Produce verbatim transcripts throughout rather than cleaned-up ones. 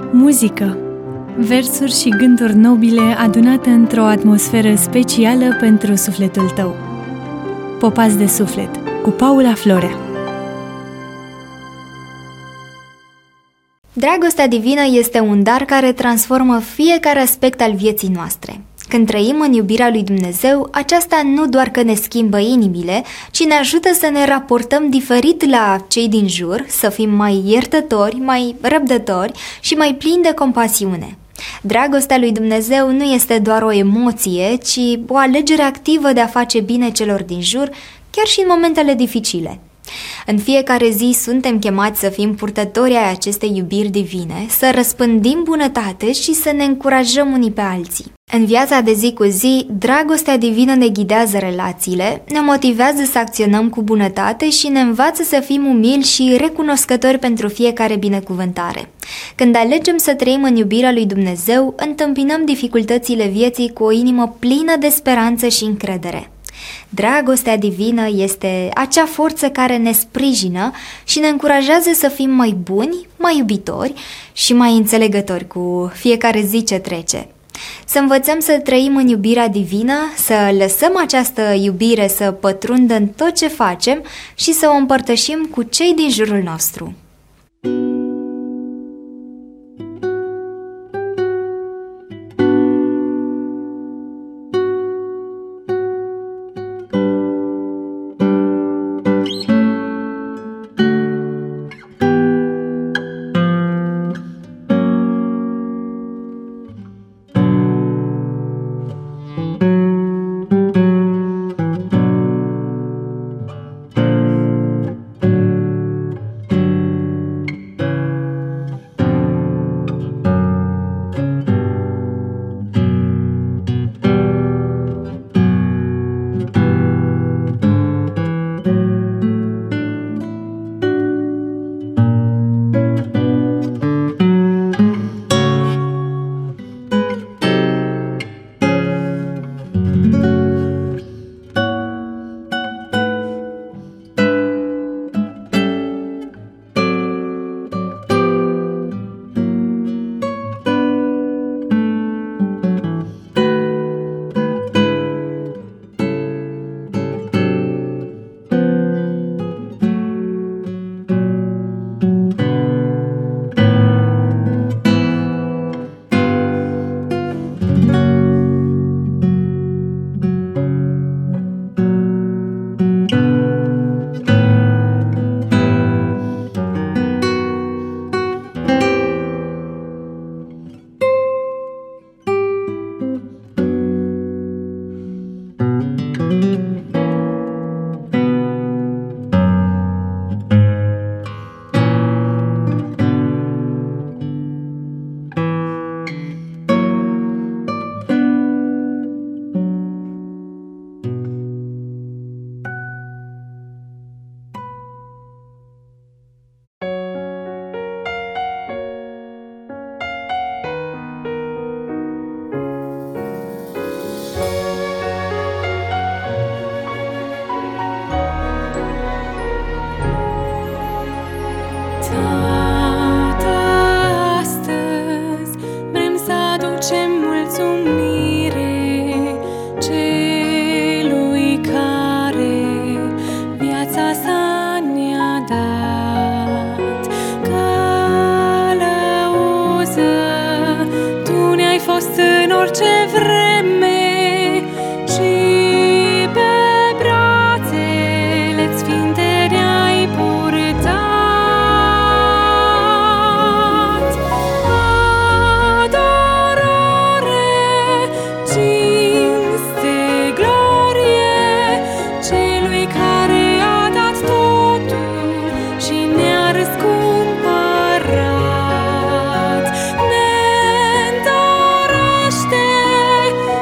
Muzică. Versuri și gânduri nobile adunate într-o atmosferă specială pentru sufletul tău. Popați de suflet, cu Paula Florea. Dragostea divină este un dar care transformă fiecare aspect al vieții noastre. Când trăim în iubirea lui Dumnezeu, aceasta nu doar că ne schimbă inimile, ci ne ajută să ne raportăm diferit la cei din jur, să fim mai iertători, mai răbdători și mai plini de compasiune. Dragostea lui Dumnezeu nu este doar o emoție, ci o alegere activă de a face bine celor din jur, chiar și în momentele dificile. În fiecare zi suntem chemați să fim purtători ai acestei iubiri divine, să răspândim bunătate și să ne încurajăm unii pe alții. În viața de zi cu zi, dragostea divină ne ghidează relațiile, ne motivează să acționăm cu bunătate și ne învață să fim umili și recunoscători pentru fiecare binecuvântare. Când alegem să trăim în iubirea lui Dumnezeu, întâmpinăm dificultățile vieții cu o inimă plină de speranță și încredere. Dragostea divină este acea forță care ne sprijină și ne încurajează să fim mai buni, mai iubitori și mai înțelegători cu fiecare zi ce trece. Să învățăm să trăim în iubirea divină, să lăsăm această iubire să pătrundă în tot ce facem și să o împărtășim cu cei din jurul nostru. Ne-întărește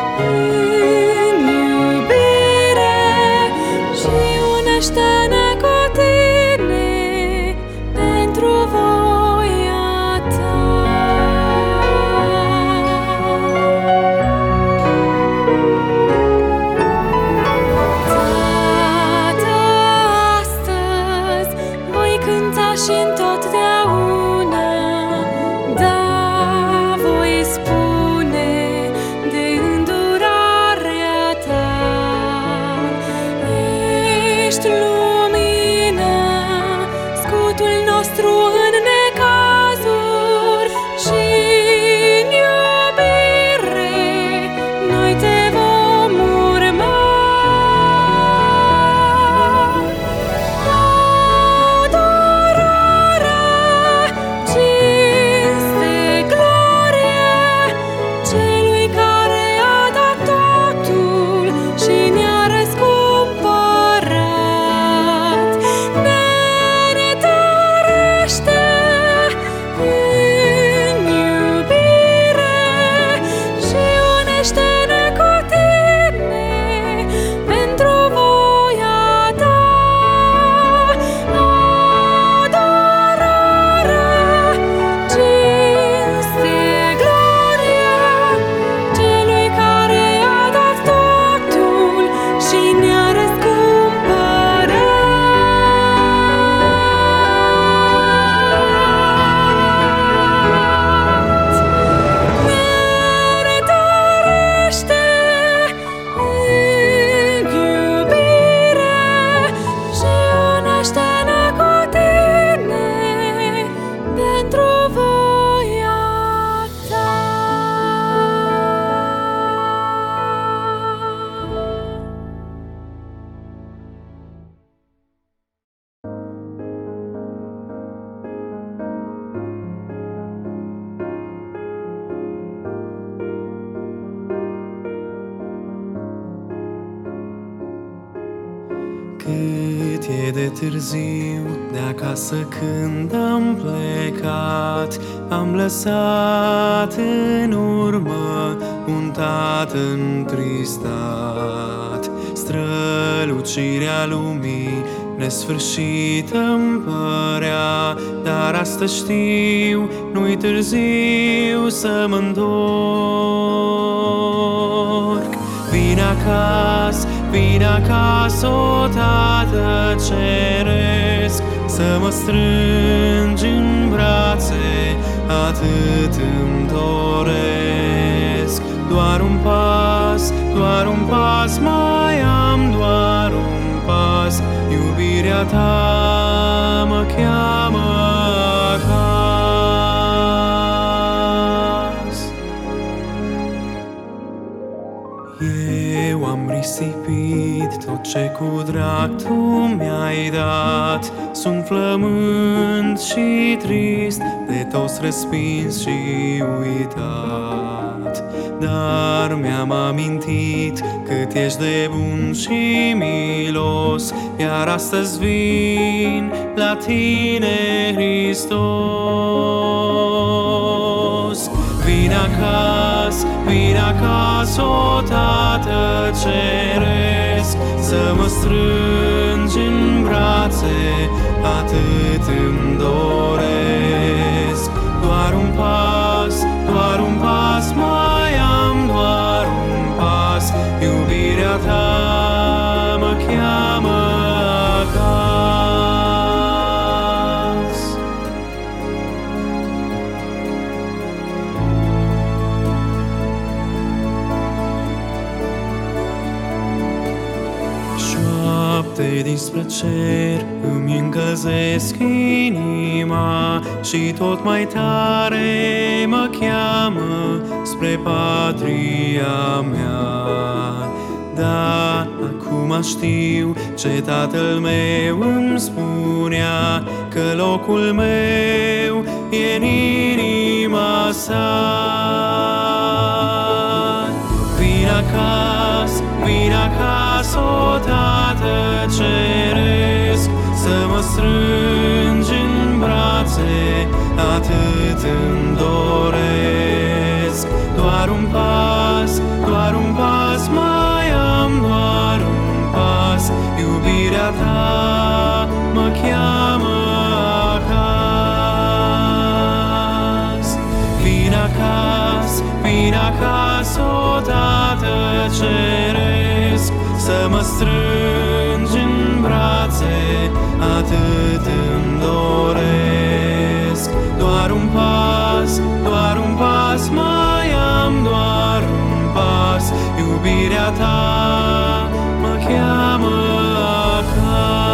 de târziu de acasă când am plecat, am lăsat în urmă un tată întristat. Strălucirea lumii nesfârșită-mi părea, dar astăzi știu, nu-i târziu să mă întorc. Vin acasă, vin acasă, o Tată ceresc, să mă strângi în brațe, atât îmi doresc. Doar un pas, doar un pas, mai am doar un pas, iubirea ta mă cheamă acasă. Eu am risipit tot ce cu drag tu mi-ai dat, sunt flământ și trist, de toți respins și uitat. Dar mi-am amintit cât ești de bun și milos, iar astăzi vin la tine, Hristos. Vin acasă, vin acasă, o Tată ceresc, să mă strângi în brațe, atât îmi doresc. Doar un pas, doar un pas, mai am doar un pas, iubirea ta mă cheamă acasă. Șoapte dinspre cer îmi încălzesc inima și tot mai tare mă cheamă spre patria mea. Da, acum știu ce tatăl meu îmi spunea, că locul meu e în inima sa. Vin acasă, vin acasă, o Tată ceresc, să mă strângi în brațe, atât îmi doresc. Doar un pas, doar un pas, mai am doar un pas, iubirea ta mă cheamă acasă. Vin acasă, vin acasă, o Tată ceresc, să mă strângi în brațe, atât îmi doresc. Doar un pas, doar un pas, mai am doar un pas, iubirea ta mă cheamă acasă.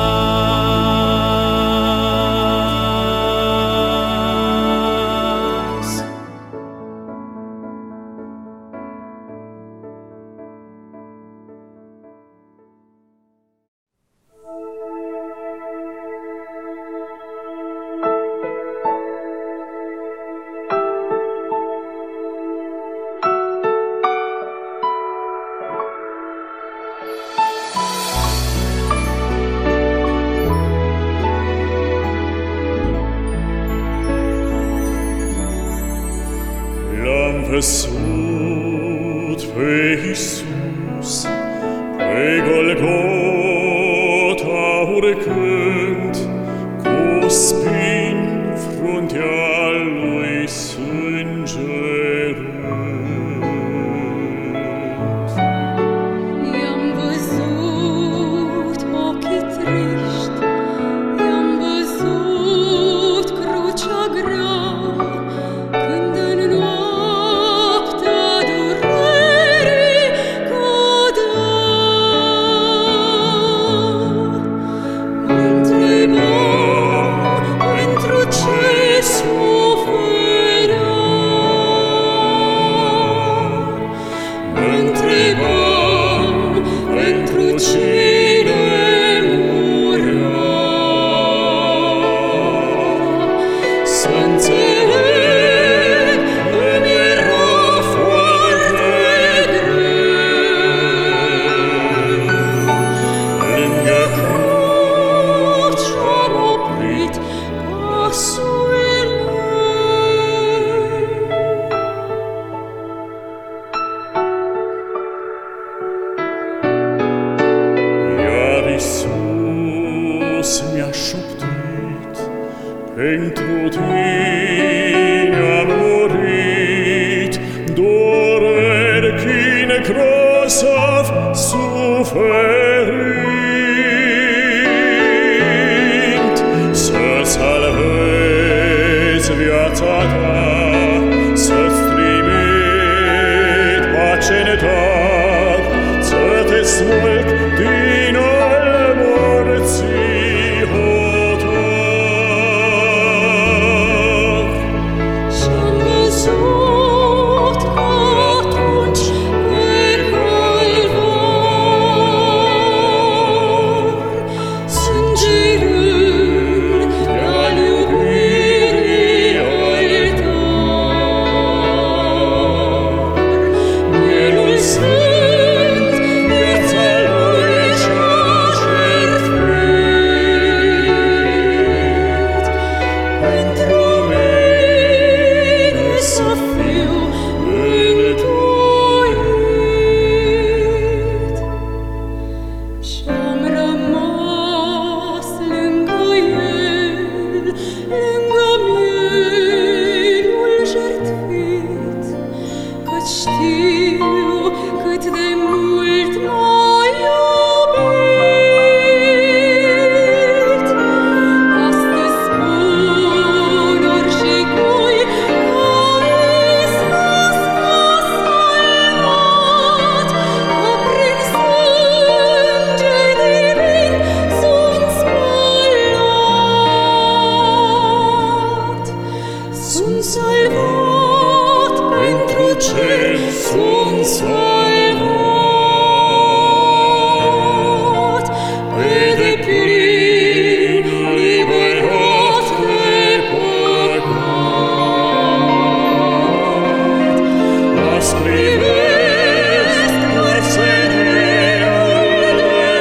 Văzut pe Iisus pe Golgota urcând, cu spini fruntea lui sângerând. I-am văzut ochii triști, i-am văzut crucea grea, când în noaptea durerii cădea. Mă întrebam pentru ce suferea. cruce sunt salvat, pe deplin liberat de păcat. Azi privesc doar seninul de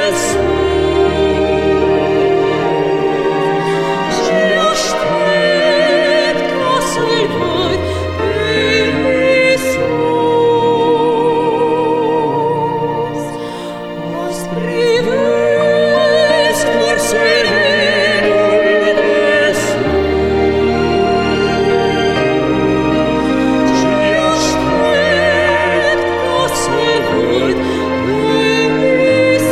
sus și aștept ca să-L văd pe Iisus. Azi privesc doar seninul de sus și aștept ca să-L văd pe Iisus.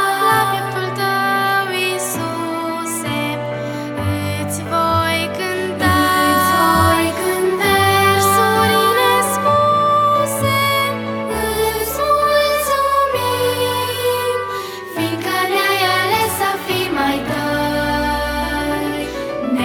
Îți voi cânta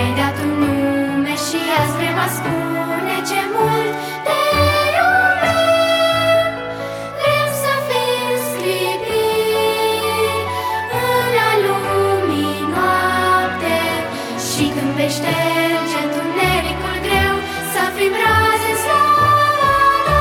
Ne-ai dat un nume și azi vrem a spune ce mult te iubim. Vrem să fim sclipiri în a lumii noapte și când vei șterge întunericul greu, să fim raze în slava ta.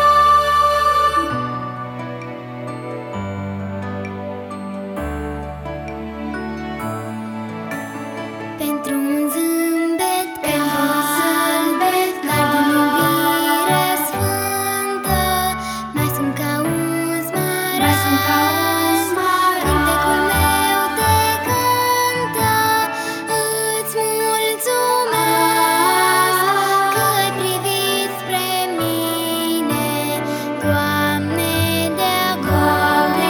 Pentru un zâmbet cald, cald în iubire sfântă, mai sunt ca un smaragd, cântecul meu te cântă. Îți mulțumesc că ai privit spre mine, Doamne, de-acum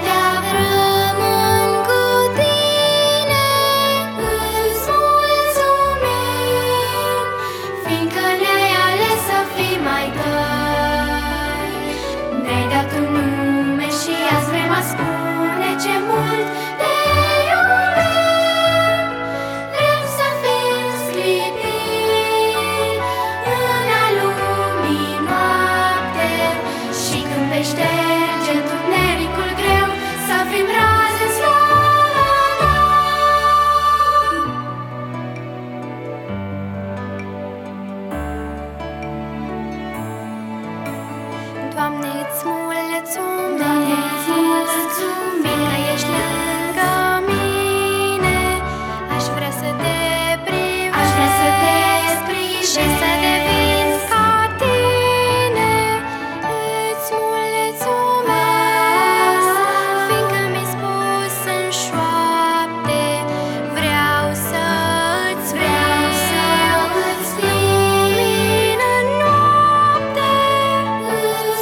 rămân cu tine. Îți mulțumim, fiindcă ne-ai ales să fim ai tăi. Ne-ai dat un nume și azi vrem a spune ce mult te iubim. Vrem să fim sclipiri în a lumii noapte și când vei șterge întunericul greu, să fim raze în slava ta. Doamne, îți mulțumesc, fiindcă ești lângă mine. Aș vrea să te privesc și să devin ca tine. Îți mulțumesc, fiindcă mi-ai spus în șoapte, vreau să-ți lumin în noapte. Îți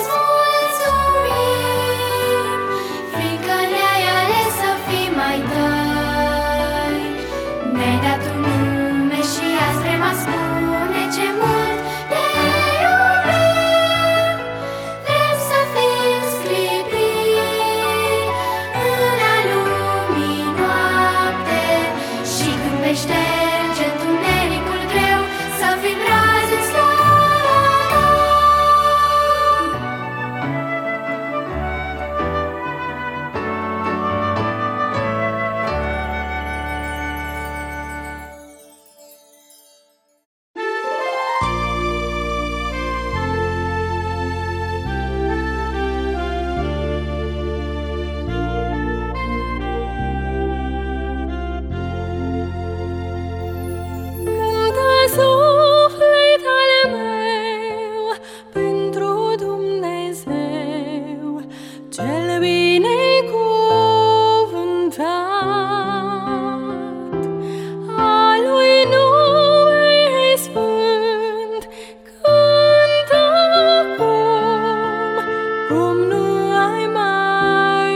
mulțumim, fiindcă ne-ai ales să fim ai tăi. Ne-ai dat un nume și azi vrem a spune ce mult te iubim. Vrem să fim sclipiri în a lumii noapte și când vei șterge întunericul greu, să fim raze în slava ta. Cântă suflet al meu pentru Dumnezeu cel binecuvântat. A lui nume sfânt cântă acum, cum nu ai mai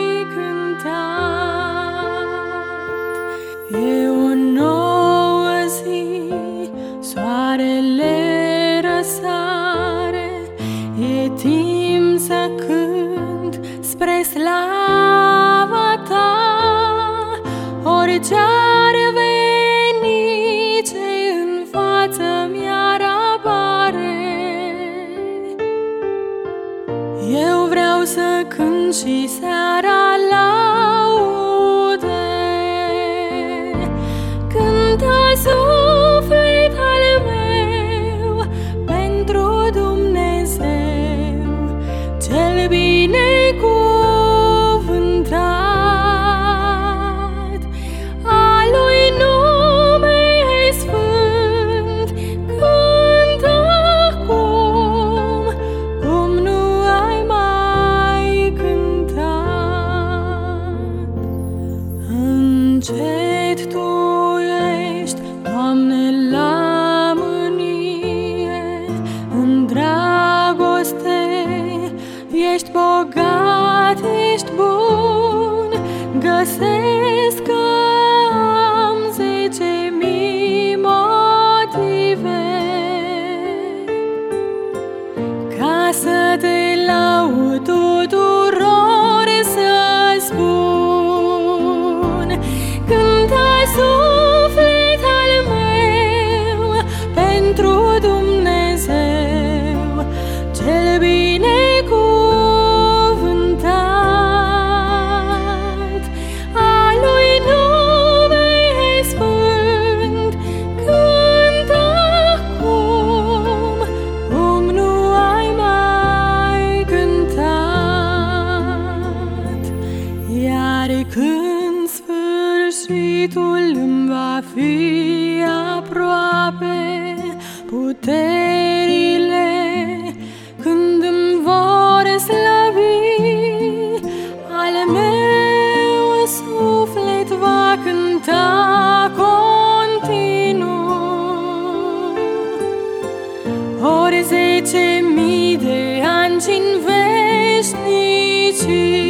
cântat. E o nouă zi, soarele răsare, e timp să cânt spre slava ta. Orice-ar veni, ce în față mi-ar apare, eu vreau să cânt și seara laude. Cântă suflet al meu pentru Dumnezeu cel binecuvântat. A lui nume sfânt cântă acum, cum nu ai mai cântat. puterile când îmi vor slăbi, al meu suflet va cânta continuu. Ori zece mii de ani și-n veșnicii